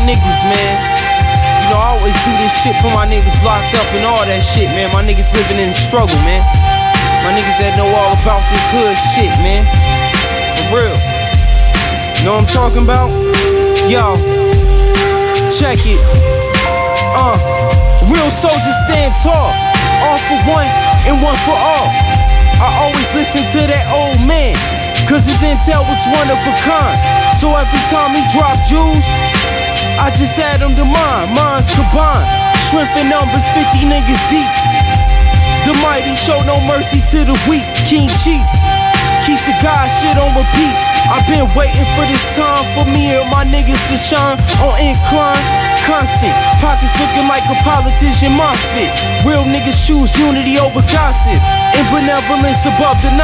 niggas, man. You know, I always do this shit for my niggas locked up and all that shit, man. My niggas living in the struggle, man. My niggas that know all about this hood shit, man. For real. Know what I'm talking about? Yo, check it. Real soldiers stand tall. All for one and one for all. I always listen to that old man, cause his intel was one of a kind. So every time he dropped jewels, I just had him to mine. Mine's combined. Strength in numbers, 50 niggas deep. The mighty show no mercy to the weak. King Chief, keep the God shit on repeat. I've been waiting for this time for me and my niggas to shine on incline. Constant, pockets looking like a politician mosh pit. Real niggas choose unity over gossip and benevolence above the